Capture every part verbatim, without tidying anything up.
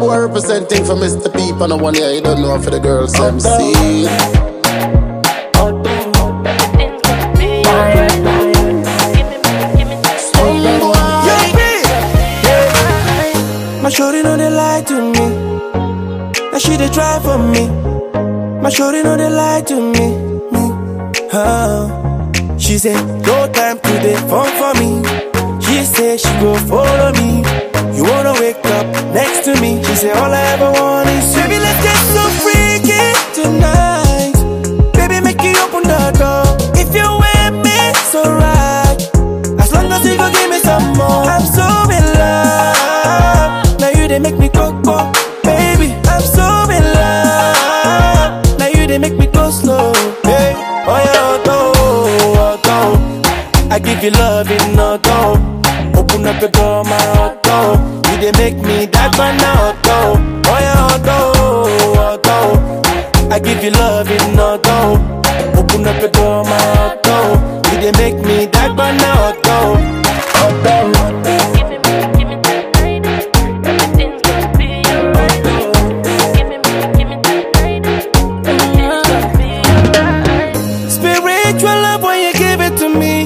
are representing for Mister Peep and the one here, you don't know for the girls M C. My shorty know they lie to me. Now she they try for me. My shorty know they lie to me. me. Oh. She say no time today, phone for me. She say she go follow me. You wanna wake up next to me. She say all I ever want is you. Baby, let's get so freaky tonight. Baby, make you open the door. If you with me, it's alright. As long as you go give me some more. I'm so in love. Now you they make me go go. Baby, I'm so in love. Now you they make me go slow. Hey, oh yeah, oh, oh, oh. I give you love in no door. Open up the door, my auto. You they make me that man auto. Oh yeah, auto, auto. I give you love in auto. Open up the door, my auto. You they make me that man auto. Auto. Give me, give me that night. Everything's gonna be alright. Give me, give me that night. Everything's gonna be alright. Spiritual love when you give it to me.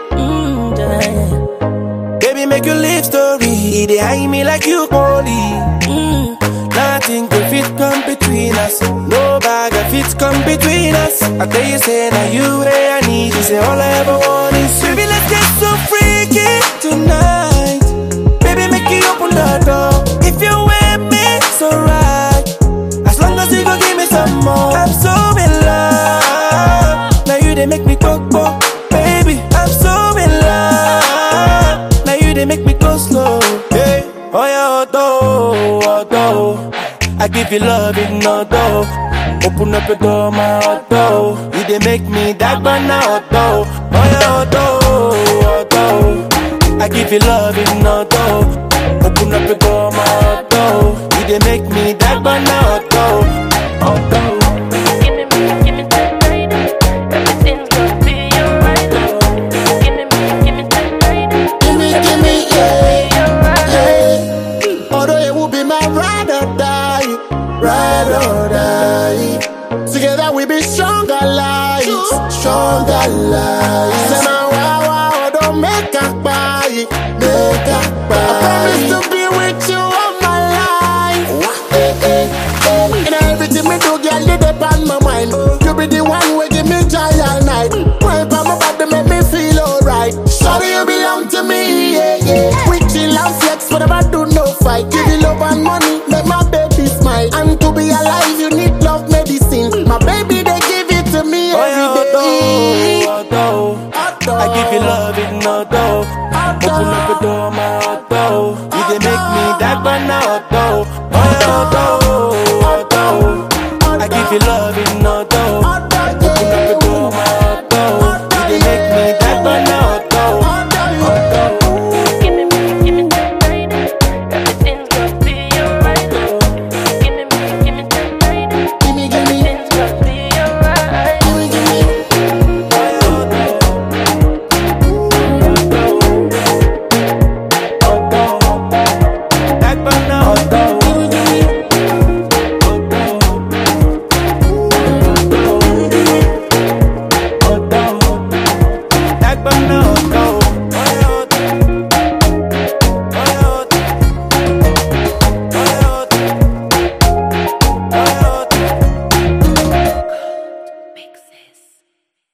Make your live story, they eye me like you holy. Mm. Nothing could fit come between us. No bag of fit come between us. I tell you, say now you where I need. You say all I ever want is you. Baby, let's get so freaky tonight. Baby, make you open the door. If you with me, it's alright. As long as you go give me some more. I'm so in love. Now you they make me go go. Baby, I'm so in love. They make me go slow. Hey, oh yeah, auto, auto. I give you love in auto. Open up the door, my auto. You they make me that man auto. Oh yeah, auto, auto. I give you love in auto. Open up the door, my auto. You they make me that man auto. Auto. Give me, give me that night. Everything's gonna be alright. Give me, give me that night. Give me, give me, yeah, yeah. Although it would be my ride or die, ride or die. Together we be stronger lives, stronger lives. Say now, wow, wow, don't make a buy, make a buy. I promise to be with you all my life. Eh, eh, eh. And everything me do, girl, you dey on my mind. You be the one who give me joy all night. Wipe on my body, make me feel alright. Sorry, you belong to me, yeah, yeah. We chill and flex, whatever do, no fight. Give you love and money, make my baby smile. And to be alive, you need love medicine. My baby, they give it to me every day. Oh, yeah, auto, auto. I give you love in auto.